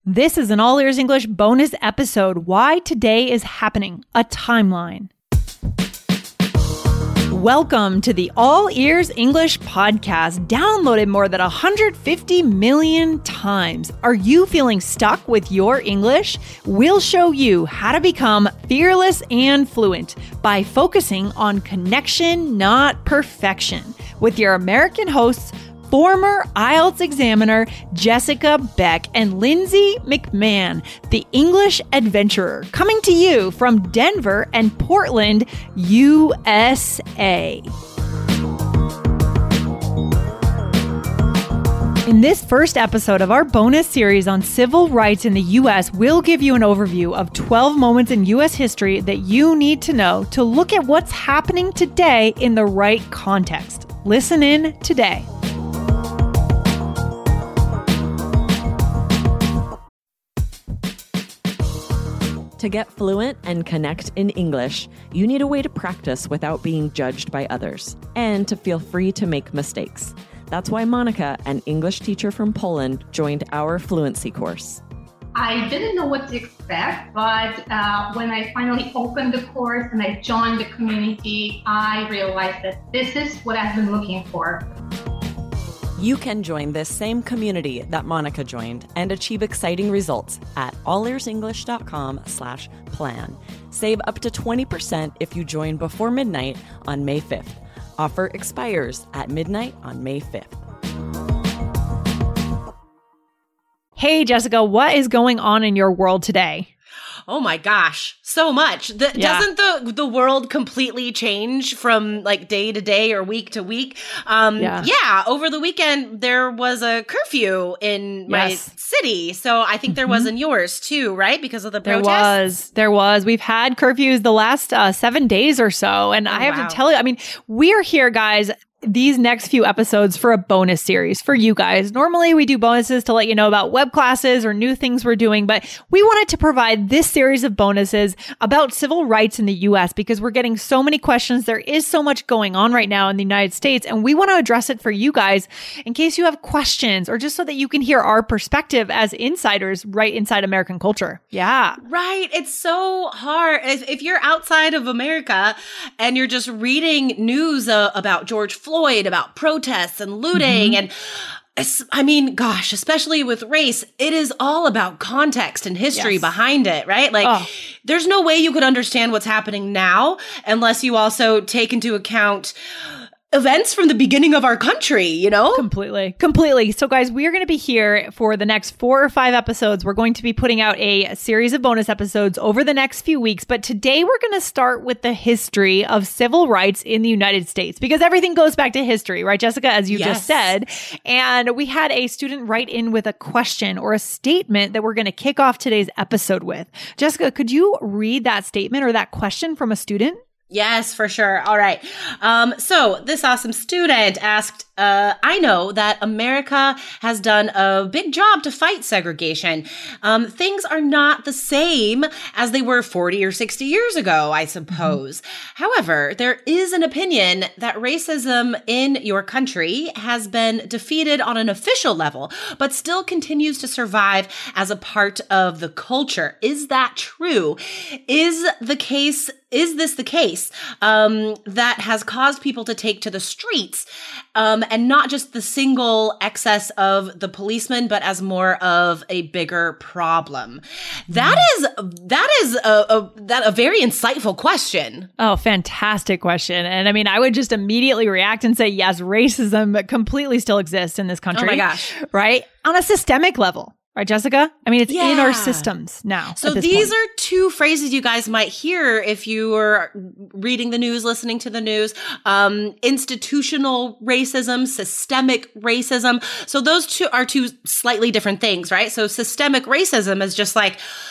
This is an All Ears English bonus episode, Why Today is Happening, a Timeline. Welcome to the All Ears English podcast, downloaded more than 150 million times. Are you feeling stuck with your English? We'll show you how to become fearless and fluent by focusing on connection, not perfection, with your American hosts, former IELTS examiner Jessica Beck and Lindsay McMahon, the English adventurer, coming to you from Denver and Portland, USA. In this first episode of our bonus series on civil rights in the U.S., we'll give you an overview of 12 moments in U.S. history that you need to know to look at what's happening today in the right context. Listen in today. To get fluent and connect in English, you need a way to practice without being judged by others, and to feel free to make mistakes. That's why Monica, an English teacher from Poland, joined our fluency course. I didn't know what to expect, but when I finally opened the course and I joined the community, I realized that this is what I've been looking for. You can join this same community that Monica joined and achieve exciting results at allearsenglish.com/plan. Save up to 20% if you join before midnight on May 5th. Offer expires at midnight on May 5th. Hey, Jessica, what is going on in your world today? Oh my gosh, so much. Doesn't the world completely change from like day to day or week to week? Over the weekend, there was a curfew in my city. So I think there was in yours too, right? Because of the protests? There was. We've had curfews the last 7 days or so. And I have to tell you, I mean, we're here, guys, these next few episodes for a bonus series for you guys. Normally we do bonuses to let you know about web classes or new things we're doing, but we wanted to provide this series of bonuses about civil rights in the US because we're getting so many questions. There is so much going on right now in the United States, and we want to address it for you guys in case you have questions or just so that you can hear our perspective as insiders right inside American culture. Yeah. Right. It's so hard. If you're outside of America and you're just reading news about George Floyd, about protests and looting. And I mean, gosh, especially with race, it is all about context and history behind it, right? Like there's no way you could understand what's happening now unless you also take into account events from the beginning of our country, you know? Completely. So guys, we are going to be here for the next 4 or 5 episodes. We're going to be putting out a series of bonus episodes over the next few weeks. But today we're going to start with the history of civil rights in the United States because everything goes back to history, right, Jessica, as you just said. And we had a student write in with a question or a statement that we're going to kick off today's episode with. Jessica, could you read that statement or that question from a student? Yes, for sure. All right. So this awesome student asked, I know that America has done a big job to fight segregation. Things are not the same as they were 40 or 60 years ago, I suppose. However, there is an opinion that racism in your country has been defeated on an official level, but still continues to survive as a part of the culture. Is that true? Is this the case that has caused people to take to the streets and not just the single excess of the policeman, but as more of a bigger problem? That is a very insightful question. Oh, fantastic question. And I mean, I would just immediately react and say, yes, racism completely still exists in this country. Oh my gosh. Right? On a systemic level. Right, Jessica? I mean, it's in our systems now. So these are two phrases you guys might hear if you are reading the news, listening to the news. Institutional racism, systemic racism. So those two are two slightly different things, right? So systemic racism is just like,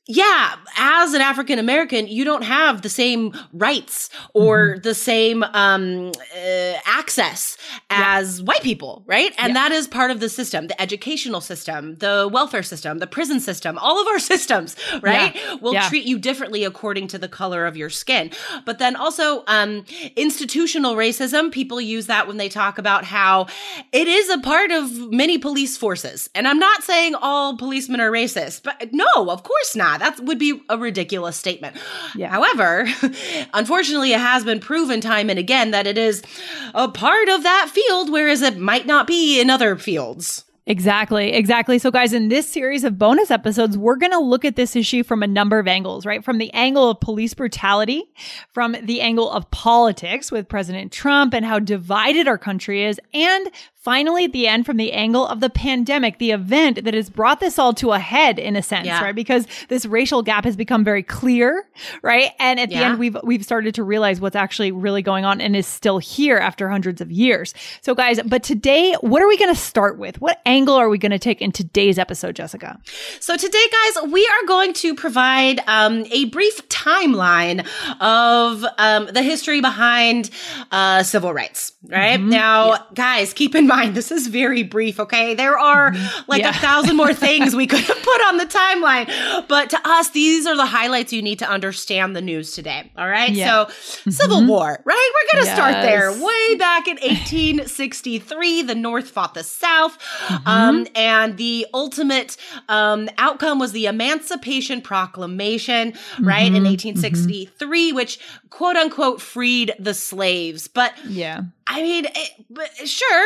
yeah, as an African American, you don't have the same rights or the same access as white people, right? And that is part of the system, the educational system, the welfare system, the prison system, all of our systems, right? Will treat you differently according to the color of your skin. But then also institutional racism, people use that when they talk about how it is a part of many police forces. And I'm not saying all policemen are racist, but no, of course not. That would be a ridiculous statement. Yeah. However, unfortunately, it has been proven time and again that it is a part of that field, whereas it might not be in other fields. Exactly. So guys, in this series of bonus episodes, we're going to look at this issue from a number of angles, right? From the angle of police brutality, from the angle of politics with President Trump and how divided our country is, and finally, at the end, from the angle of the pandemic, the event that has brought this all to a head in a sense, right? Because this racial gap has become very clear, right? And at the end, we've started to realize what's actually really going on and is still here after hundreds of years. So guys, but today, what are we going to start with? What angle are we going to take in today's episode, Jessica? So today, guys, we are going to provide a brief timeline of the history behind civil rights, right? Now, guys, keep in mind, this is very brief, okay? There are like 1,000 more things we could have put on the timeline. But to us, these are the highlights you need to understand the news today, all right? So Civil War, right? We're going to start there. Way back in 1863, the North fought the South. And the ultimate outcome was the Emancipation Proclamation, right? In 1863, which quote unquote freed the slaves. But I mean, sure.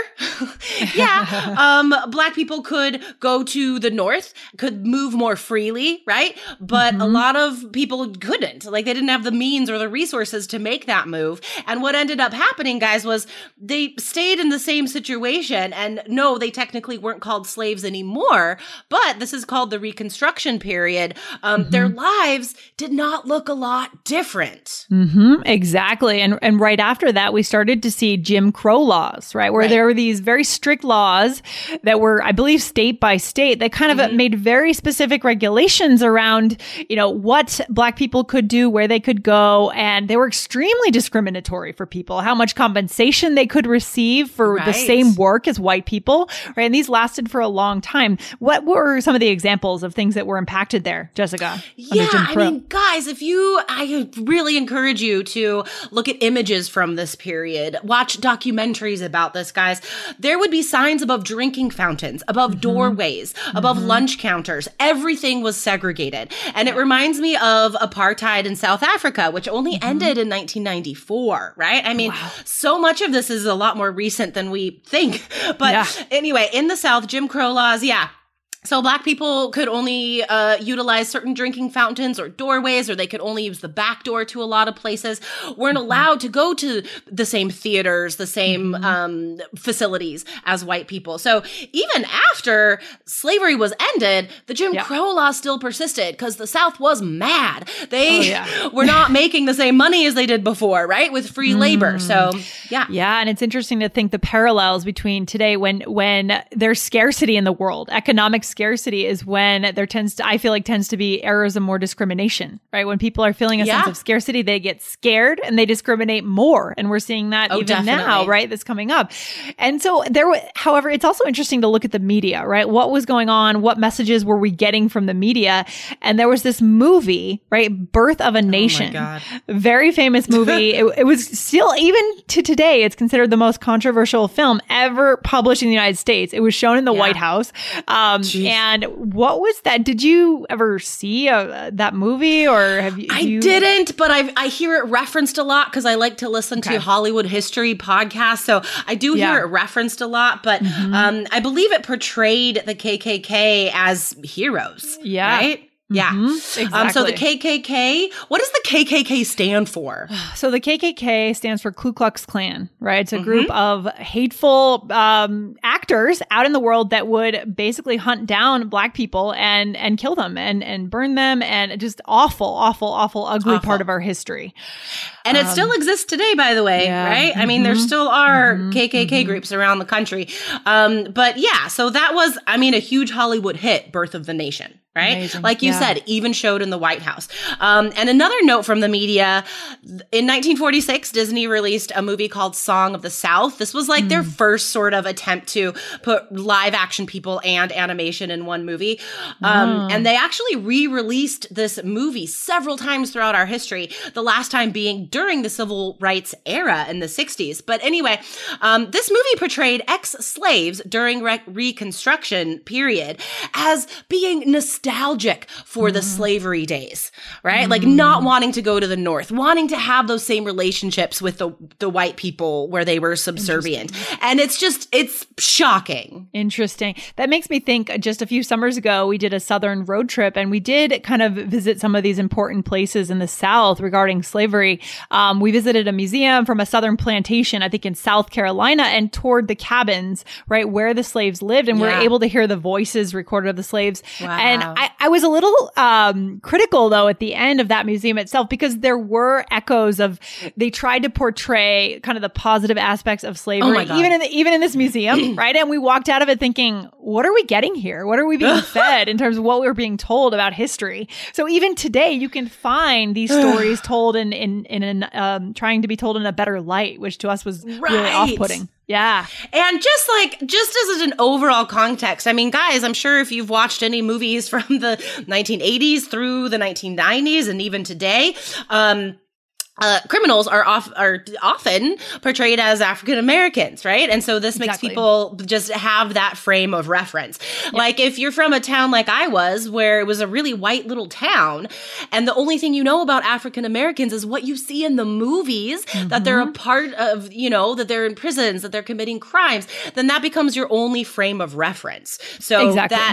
Black people could go to the North, could move more freely, right? But a lot of people couldn't. Like, they didn't have the means or the resources to make that move. And what ended up happening, guys, was they stayed in the same situation. And no, they technically weren't called slaves anymore, but this is called the Reconstruction period. Their lives did not look a lot different. Exactly. And right after that, we started to see Jim Crow laws, right? Where there were these very strict laws that were, I believe, state by state that kind of made very specific regulations around, you know, what Black people could do, where they could go. And they were extremely discriminatory for people, how much compensation they could receive for the same work as white people, right? And these lasted for a long time. What were some of the examples of things that were impacted there, Jessica? Yeah, I mean, guys, I really encourage you to look at images from this period, watch documentaries about this, guys. There would be signs above drinking fountains, above doorways, above lunch counters. Everything was segregated. And it reminds me of apartheid in South Africa, which only ended in 1994, right? I mean, so much of this is a lot more recent than we think. But anyway, in the South, Jim Crow laws, so Black people could only utilize certain drinking fountains or doorways, or they could only use the back door to a lot of places, weren't allowed to go to the same theaters, the same facilities as white people. So even after slavery was ended, the Jim Crow law still persisted because the South was mad. They were not making the same money as they did before, right? With free labor. So, Yeah, and it's interesting to think the parallels between today when there's scarcity in the world, economic scarcity is when there tends to be eras of more discrimination, right? When people are feeling a sense of scarcity, they get scared and they discriminate more. And we're seeing that now, right? That's coming up. And so however, it's also interesting to look at the media, right? What was going on? What messages were we getting from the media? And there was this movie, right? Birth of a Nation. Oh my God. Very famous movie. it was still, even to today, it's considered the most controversial film ever published in the United States. It was shown in the White House. And what was that? Did you ever see that movie, or have you? I didn't, but I hear it referenced a lot because I like to listen to Hollywood history podcasts. So I do hear it referenced a lot, but I believe it portrayed the KKK as heroes. Yeah. Right? Yeah. Exactly. So the KKK, what does the KKK stand for? So the KKK stands for Ku Klux Klan, right? It's a group of hateful actors out in the world that would basically hunt down Black people and kill them and burn them, and just awful, ugly part of our history. And it still exists today, by the way, right? I mean, there still are KKK groups around the country. But yeah, so that was, I mean, a huge Hollywood hit, Birth of the Nation. right? Amazing. Like you said, even showed in the White House. And another note from the media, in 1946, Disney released a movie called Song of the South. This was like their first sort of attempt to put live action people and animation in one movie. And they actually re-released this movie several times throughout our history, the last time being during the civil rights era in the 60s. But anyway, this movie portrayed ex-slaves during Reconstruction period as being nostalgic for the slavery days, right? Like not wanting to go to the North, wanting to have those same relationships with the white people where they were subservient. And it's shocking. Interesting. That makes me think, just a few summers ago, we did a Southern road trip and we did kind of visit some of these important places in the South regarding slavery. We visited a museum from a Southern plantation, I think in South Carolina, and toured the cabins, right, where the slaves lived, and we were able to hear the voices recorded of the slaves. Wow. And I was a little critical, though, at the end of that museum itself, because there were echoes of, they tried to portray kind of the positive aspects of slavery, even in this museum, right? And we walked out of it thinking, what are we getting here? What are we being fed in terms of what we're being told about history? So even today, you can find these stories told in trying to be told in a better light, which to us was really off-putting. Yeah. And just as an overall context, I mean, guys, I'm sure if you've watched any movies from the 1980s through the 1990s and even today, criminals are often portrayed as African Americans, right? And so this makes people just have that frame of reference. Yep. Like if you're from a town like I was, where it was a really white little town, and the only thing you know about African Americans is what you see in the movies, that they're a part of, that they're in prisons, that they're committing crimes, then that becomes your only frame of reference. So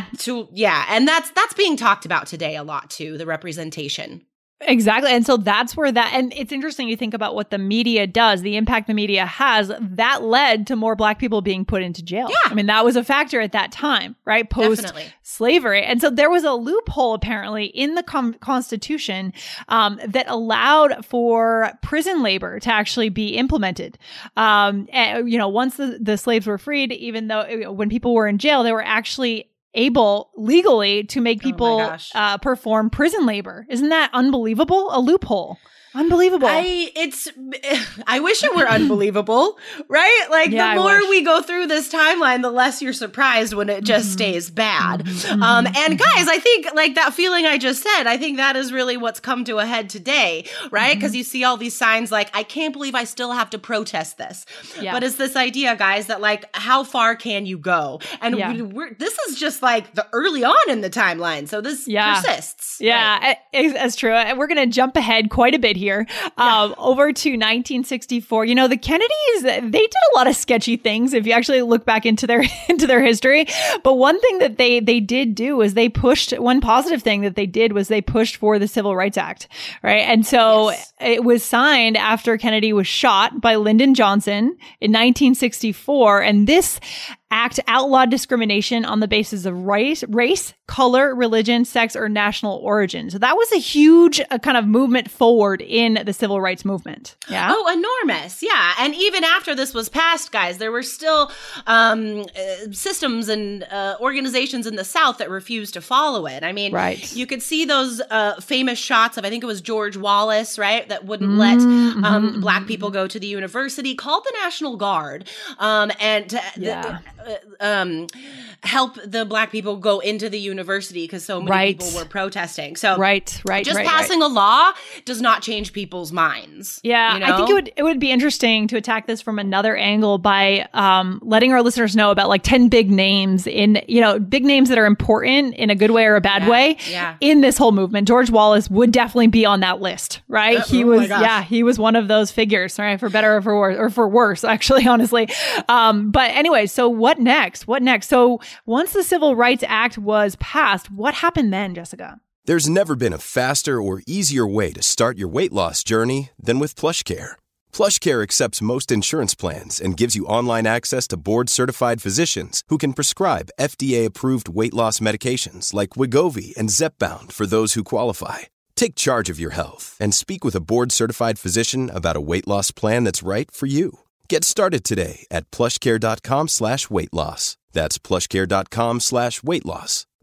and that's being talked about today a lot too, the representation. Exactly. And so that's where and it's interesting, you think about what the media does, the impact the media has, that led to more Black people being put into jail. Yeah. I mean, that was a factor at that time, right? Post-slavery. And so there was a loophole apparently in the Constitution that allowed for prison labor to actually be implemented. And, once the slaves were freed, even though when people were in jail, they were actually able legally to make people perform prison labor. Isn't that unbelievable? A loophole. Unbelievable. I wish it were unbelievable, right? Like the more we go through this timeline, the less you're surprised when it just stays bad. And guys, I think like that feeling I just said, I think that is really what's come to a head today, right? Because you see all these signs like, I can't believe I still have to protest this. Yeah. But it's this idea, guys, that like, how far can you go? And this is just like the early on in the timeline. So this persists. Yeah, right? That's true. And we're going to jump ahead quite a bit here, over to 1964. The Kennedys, they did a lot of sketchy things if you actually look back into their history. But one thing that they did do is they pushed, one positive thing that they did was they pushed for the Civil Rights Act, right? And so it was signed after Kennedy was shot by Lyndon Johnson in 1964. And this act outlawed discrimination on the basis of race, color, religion, sex, or national origin. So that was a huge kind of movement forward in the civil rights movement. Yeah. Oh, enormous. Yeah. And even after this was passed, guys, there were still systems and organizations in the South that refused to follow it. I mean, you could see those famous shots of, I think it was George Wallace, right? That wouldn't let Black people go to the university, called the National Guard, help the Black people go into the university because so many people were protesting. So passing a law does not change people's minds. Yeah, I think it would be interesting to attack this from another angle by letting our listeners know about like 10 big names big names that are important in a good way or a bad way in this whole movement. George Wallace would definitely be on that list, right? He was one of those figures, right? For better or for worse, or for worse, actually, honestly. But anyway, so what next? So once the Civil Rights Act was passed, what happened then, Jessica? There's never been a faster or easier way to start your weight loss journey than with PlushCare. PlushCare accepts most insurance plans and gives you online access to board-certified physicians who can prescribe FDA-approved weight loss medications like Wegovy and Zepbound for those who qualify. Take charge of your health and speak with a board-certified physician about a weight loss plan that's right for you. Get started today at plushcare.com/weight loss. That's plushcare.com/weight loss.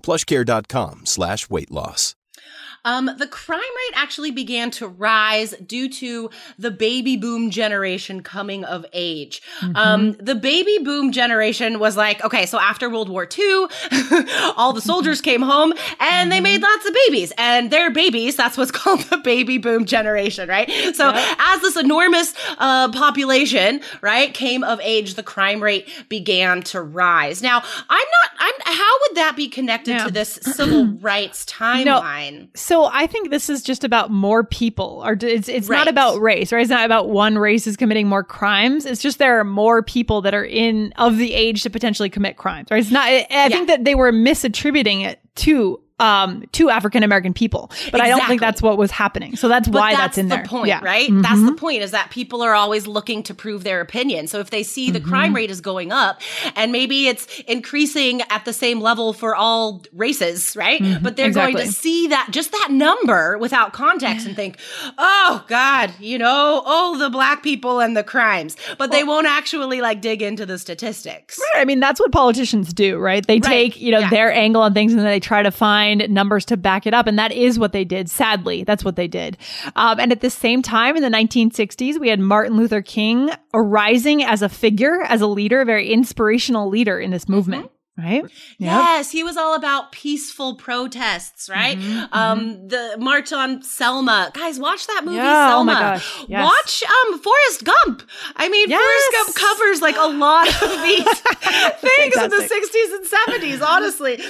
PlushCare.com/weight loss. The crime rate actually began to rise due to the baby boom generation coming of age. The baby boom generation was like, okay, so after World War II, all the soldiers came home and they made lots of babies. And their babies, that's what's called the baby boom generation, right? So as this enormous population, right, came of age, the crime rate began to rise. Now, how would that be connected to this civil rights timeline? So I think this is just about more people. Or it's not about race, right? It's not about one race is committing more crimes. It's just there are more people that are of the age to potentially commit crimes, right? It's not. I think that they were misattributing it to African-American people. But I don't think that's what was happening. So that's why that's in there. That's the point, right? That's the point, is that people are always looking to prove their opinion. So if they see the crime rate is going up and maybe it's increasing at the same level for all races, right? But they're going to see just that number without context and think, oh God, the black people and the crimes. But they won't actually dig into the statistics. Right. I mean, that's what politicians do, right? They take, their angle on things and then they try to find numbers to back it up. And that is what they did. Sadly, that's what they did. And at the same time, in the 1960s, we had Martin Luther King arising as a figure, as a leader, a very inspirational leader in this movement. Right? Yes, he was all about peaceful protests, right? The March on Selma. Guys, watch that movie, Selma. Oh my gosh. Yes. Watch Forrest Gump. I mean, Forrest Gump covers a lot of these things in the 60s and 70s, honestly.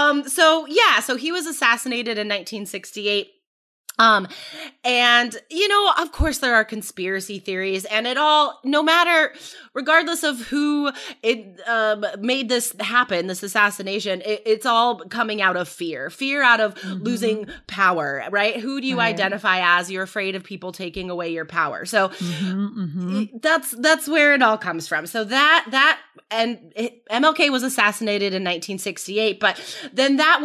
So he was assassinated in 1968. And, of course there are conspiracy theories and regardless of who made this happen, this assassination, it's all coming out of fear out of losing power, right? Who do you identify as? You're afraid of people taking away your power. So that's where it all comes from. So MLK was assassinated in 1968, but then that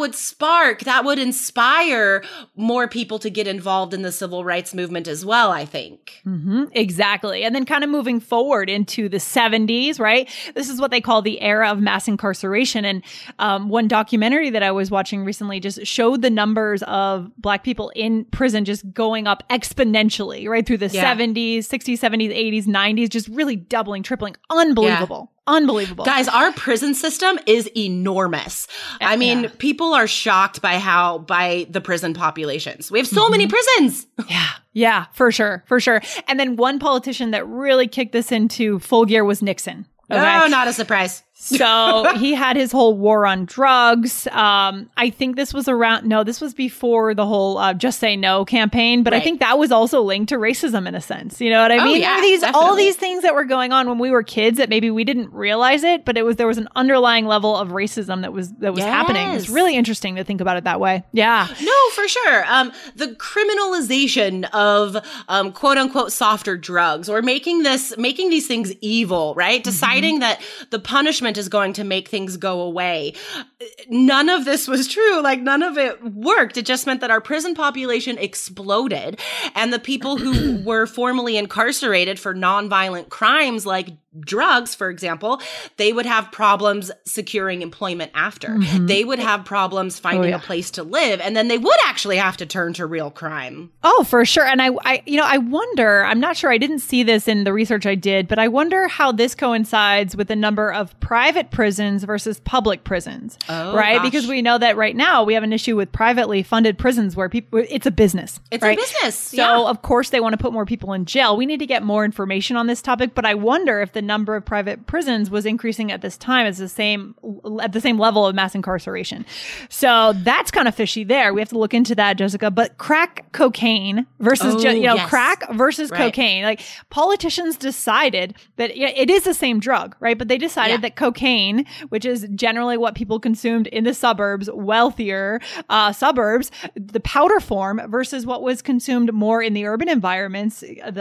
would inspire more people to get involved in the civil rights movement as well, I think. Exactly. And then kind of moving forward into the 70s, right? This is what they call the era of mass incarceration. And one documentary that I was watching recently just showed the numbers of Black people in prison just going up exponentially, right? Through the 70s, 60s, 70s, 80s, 90s, just really doubling, tripling. Unbelievable. Unbelievable. Guys, our prison system is enormous. I mean, people are shocked by the prison populations. We have so many prisons. Yeah, for sure. And then one politician that really kicked this into full gear was Nixon. Okay? Oh, not a surprise. So he had his whole war on drugs. I think this was this was before the whole Just Say No campaign, but I think that was also linked to racism in a sense. You know what I mean? Yeah, all these things that were going on when we were kids that maybe we didn't realize it, but there was an underlying level of racism that was happening. It's really interesting to think about it that way. Yeah. No, for sure. The criminalization of quote unquote softer drugs, or making these things evil, right? Deciding that the punishment is going to make things go away. None of this was true. None of it worked. It just meant that our prison population exploded, and the people who were formerly incarcerated for nonviolent crimes like drugs, for example, they would have problems securing employment after. They would have problems finding a place to live, and then they would actually have to turn to real crime. Oh, for sure. And I wonder, I'm not sure, I didn't see this in the research I did, but I wonder how this coincides with the number of private prisons versus public prisons, right? Gosh. Because we know that right now we have an issue with privately funded prisons where it's a business. It's right? a business. So of course they want to put more people in jail. We need to get more information on this topic, but I wonder if the number of private prisons was increasing at this time at the same level of mass incarceration. So that's kind of fishy there. We have to look into that, Jessica. But crack cocaine versus crack versus cocaine. Politicians decided that it is the same drug, right? But they decided that cocaine, which is generally what people consumed in the suburbs, wealthier suburbs, the powder form versus what was consumed more in the urban environments.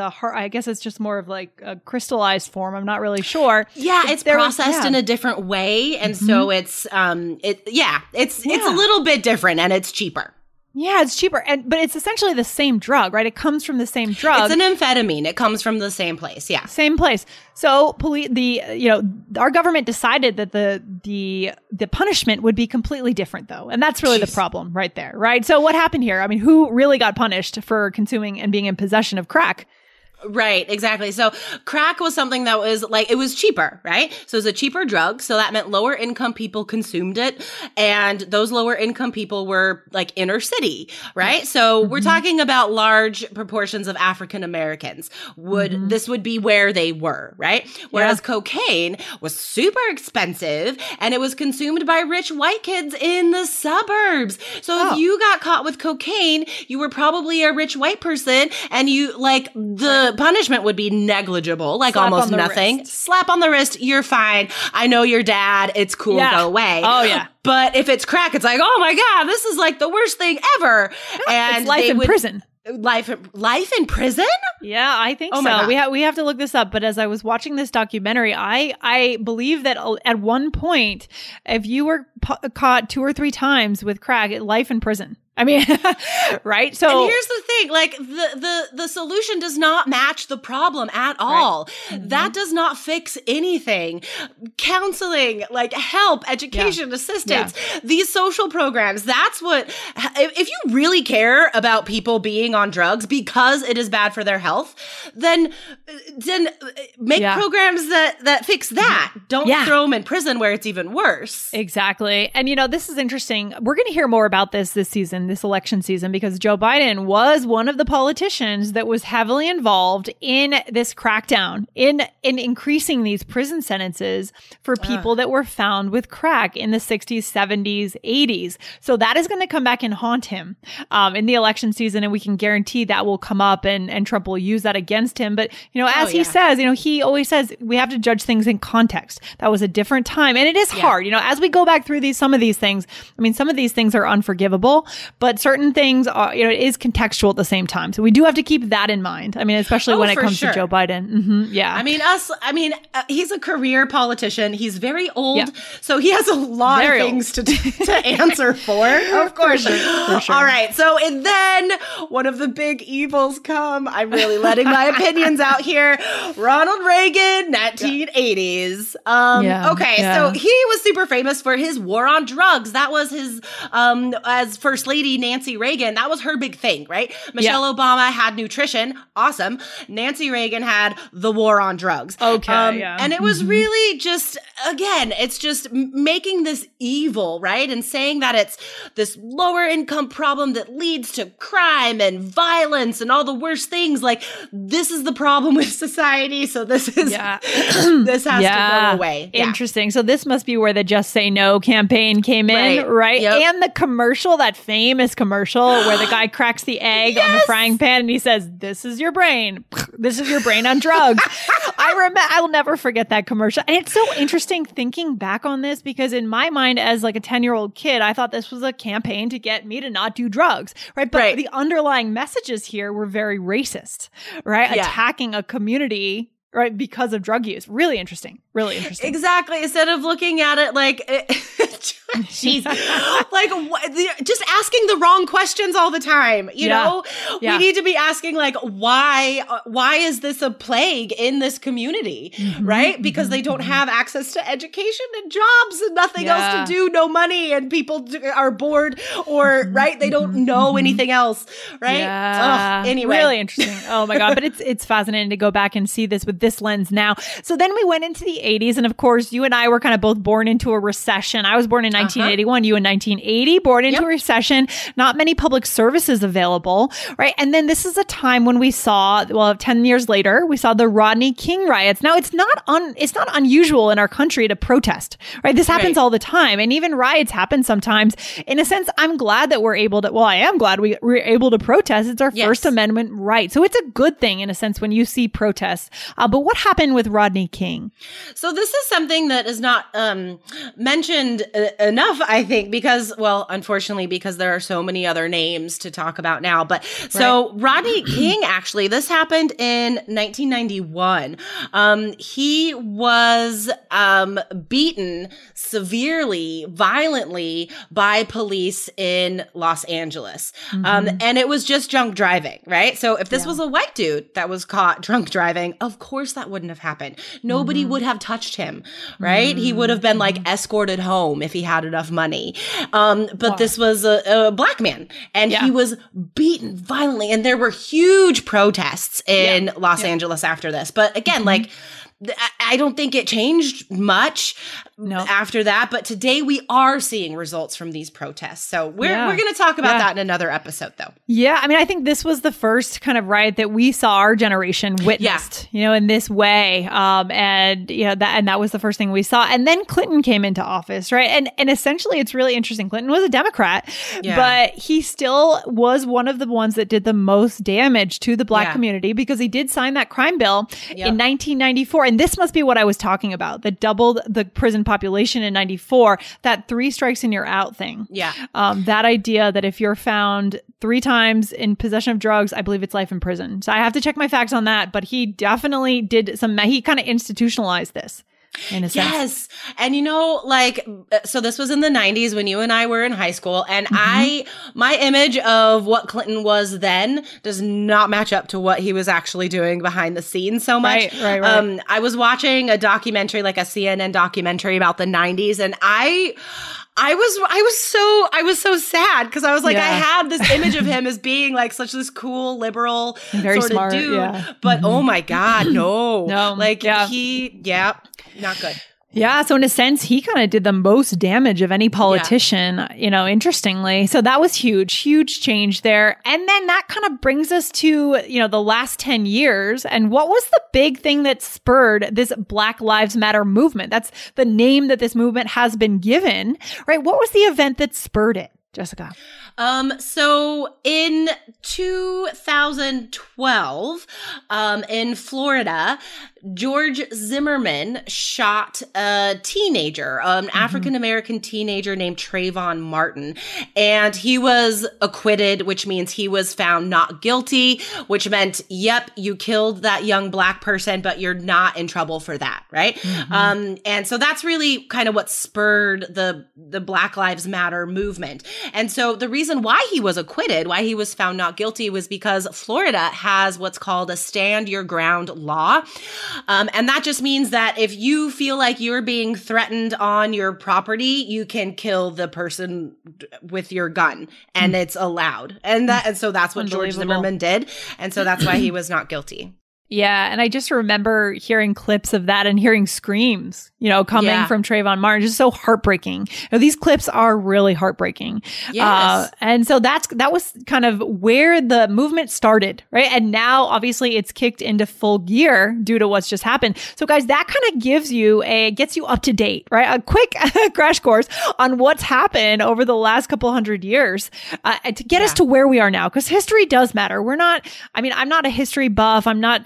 I guess it's just more of a crystallized form. I'm not really sure. Yeah, it's processed in a different way, and so it's a little bit different, and it's cheaper. Yeah, it's cheaper, but it's essentially the same drug, right? It comes from the same drug. It's an amphetamine. It comes from the same place. Yeah, same place. So, our government decided that the punishment would be completely different, though, and that's really the problem, right there, right? So, what happened here? I mean, who really got punished for consuming and being in possession of crack? Right, exactly. So crack was something that was like, it was cheaper, right? So it was a cheaper drug. So that meant lower income people consumed it. And those lower income people were like inner city, right? So we're talking about large proportions of African Americans. This would be where they were, right? Whereas cocaine was super expensive and it was consumed by rich white kids in the suburbs. So if you got caught with cocaine, you were probably a rich white person and you like the punishment would be negligible, like Slap almost on the nothing. wrist. Slap on the wrist, you're fine. I know your dad. It's cool. Go away. Oh, yeah. But if it's crack, it's like, oh my God, this is like the worst thing ever. And it's life in prison. Life in prison? Yeah, I think Oh my so. God. We have to look this up. But as I was watching this documentary, I believe that at one point, if you were caught 2 or 3 times with crack, life in prison. I mean, right? So and here's the thing, like the solution does not match the problem at all. Right. That does not fix anything. Counseling, like help, education, assistance, these social programs, that's what, if you really care about people being on drugs because it is bad for their health, then make programs that fix that. Don't throw them in prison where it's even worse. Exactly. And this is interesting. We're going to hear more about this season, this election season, because Joe Biden was one of the politicians that was heavily involved in this crackdown, in increasing these prison sentences for people that were found with crack in the 60s, 70s, 80s. So that is going to come back and haunt him in the election season, and we can guarantee that will come up and Trump will use that against him. But, as he says, he always says we have to judge things in context. That was a different time. And it is hard, as we go back through some of these things, I mean, some of these things are unforgivable, but certain things are, it is contextual at the same time. So we do have to keep that in mind. I mean, especially when it comes to Joe Biden. Mm-hmm, I mean, he's a career politician. He's very old. So he has a lot of things to answer for. Of course. For sure. All right. So, and then one of the big evils come. I'm really letting my opinions out here. Ronald Reagan, 1980s. So he was super famous for his war on drugs. That was his, as First Lady Nancy Reagan, that was her big thing, right? Michelle Obama had nutrition. Awesome. Nancy Reagan had the war on drugs. And it was really just, again, it's just making this evil, right? And saying that it's this lower income problem that leads to crime and violence and all the worst things. Like, this is the problem with society. So this is, this has to go away. Interesting. So this must be where the Just Say No campaign came in, right? Yep. And the commercial, that famous commercial where the guy cracks the egg on the frying pan and he says, "This is your brain. This is your brain on drugs." I'll never forget that commercial. And it's so interesting thinking back on this, because in my mind, as like a 10-year-old kid, I thought this was a campaign to get me to not do drugs, right? But the underlying messages here were very racist, right? Attacking a community, right, because of drug use. Really interesting. Really interesting. Exactly. Instead of looking at it like, jeez, like just asking the wrong questions all the time. You know, we need to be asking like, why is this a plague in this community? Right? Because they don't have access to education and jobs and nothing else to do, no money, and people are bored or right. They don't know anything else. Right. Yeah. Anyway, really interesting. Oh my God. But it's fascinating to go back and see this with this lens now. So then we went into the 80s. And of course, you and I were kind of both born into a recession. I was born in 1981, you in 1980, born into a recession, not many public services available, right? And then this is a time when we saw, 10 years later, we saw the Rodney King riots. Now, it's not unusual in our country to protest, right? This happens all the time. And even riots happen sometimes. In a sense, I'm glad that we're able to, I am glad we're able to protest. It's our First Amendment right. So it's a good thing in a sense when you see protests. But what happened with Rodney King? So this is something that is not mentioned enough, I think, because, well, unfortunately, because there are so many other names to talk about now. But so Rodney King, actually, this happened in 1991. He was beaten severely, violently by police in Los Angeles. And it was just drunk driving, right? So if this was a white dude that was caught drunk driving, of course that wouldn't have happened. Nobody would have touched him, right? He would have been like escorted home if he had enough money. But this was a black man, and he was beaten violently, and there were huge protests in Los Angeles after this. But again, like, I don't think it changed much after that, but today we are seeing results from these protests. So we're going to talk about that in another episode, though. Yeah, I mean, I think this was the first kind of riot that we saw our generation witnessed, you know, in this way. And you know, that was the first thing we saw. And then Clinton came into office, right? And essentially, it's really interesting. Clinton was a Democrat, but he still was one of the ones that did the most damage to the black community, because he did sign that crime bill in 1994. And this must be what I was talking about, that doubled the prison population in 94, that 3 strikes and you're out thing. That idea that if you're found 3 times in possession of drugs, I believe it's life in prison. So I have to check my facts on that, but he definitely did he kind of institutionalized this. In a sense. Yes. And you know, like, so this was in the 90s when you and I were in high school, and my image of what Clinton was then does not match up to what he was actually doing behind the scenes so much. Right. I was watching a documentary, like a CNN documentary about the 90s, and I was so sad, because I was like, I had this image of him as being like such this cool liberal very sort smart, of dude, but oh my God, no, like not good. Yeah. So in a sense, he kind of did the most damage of any politician, you know, interestingly. So that was huge change there. And then that kind of brings us to, you know, the last 10 years. And what was the big thing that spurred this Black Lives Matter movement? That's the name that this movement has been given, right? What was the event that spurred it, Jessica? So in 2012, in Florida, George Zimmerman shot a teenager, an African-American teenager named Trayvon Martin. And he was acquitted, which means he was found not guilty, which meant, yep, you killed that young Black person, but you're not in trouble for that, right? And so that's really kind of what spurred the Black Lives Matter movement. And so the reason why he was acquitted, why he was found not guilty, was because Florida has what's called a stand your ground law. And that just means that if you feel like you're being threatened on your property, you can kill the person with your gun, and it's allowed. And so that's what George Zimmerman did. And so that's why he was not guilty. Yeah. And I just remember hearing clips of that and hearing screams, you know, coming from Trayvon Martin. Just so heartbreaking. You know, these clips are really heartbreaking. Yes. And so that was kind of where the movement started, right? And now obviously it's kicked into full gear due to what's just happened. So guys, that kind of gets you up to date, right? A quick crash course on what's happened over the last couple hundred years to get us to where we are now. Because history does matter. I'm not a history buff. I'm not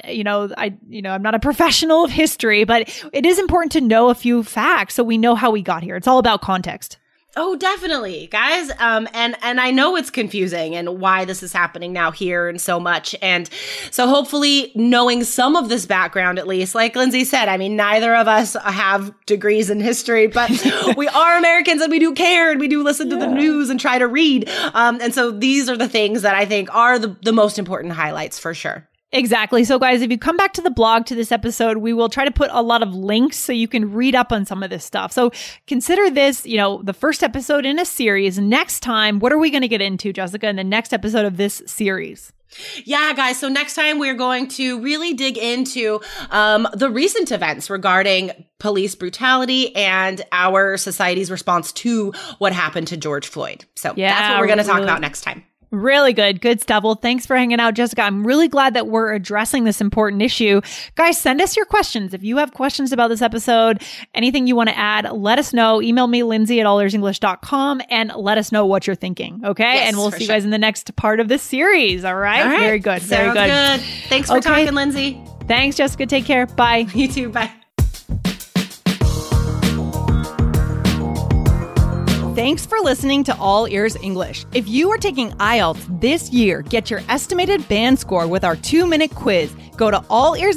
a professional of history, but it is important to know a few facts so we know how we got here. It's all about context. Oh, definitely, guys. And I know it's confusing and why this is happening now here and so much. And so hopefully knowing some of this background, at least, like Lindsay said, I mean, neither of us have degrees in history, but we are Americans and we do care and we do listen to the news and try to read. And so these are the things that I think are the most important highlights for sure. Exactly. So guys, if you come back to the blog to this episode, we will try to put a lot of links so you can read up on some of this stuff. So consider this, you know, the first episode in a series. Next time, what are we going to get into, Jessica, in the next episode of this series? Yeah, guys. So next time we're going to really dig into the recent events regarding police brutality and our society's response to what happened to George Floyd. So that's what we're going to talk about next time. Really good. Good stuff. Well, thanks for hanging out, Jessica. I'm really glad that we're addressing this important issue. Guys, send us your questions. If you have questions about this episode, anything you want to add, let us know. Email me, Lindsay@allearsenglish.com, and let us know what you're thinking. Okay. Yes, and we'll see you guys in the next part of this series. All right. Very good. Sounds very good. Thanks for talking, Lindsay. Thanks, Jessica. Take care. Bye. You too. Bye. Thanks for listening to All Ears English. If you are taking IELTS this year, get your estimated band score with our 2-minute quiz. Go to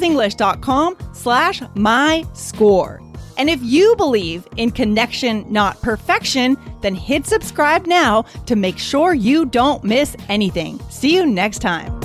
allearsenglish.com/myscore. And if you believe in connection, not perfection, then hit subscribe now to make sure you don't miss anything. See you next time.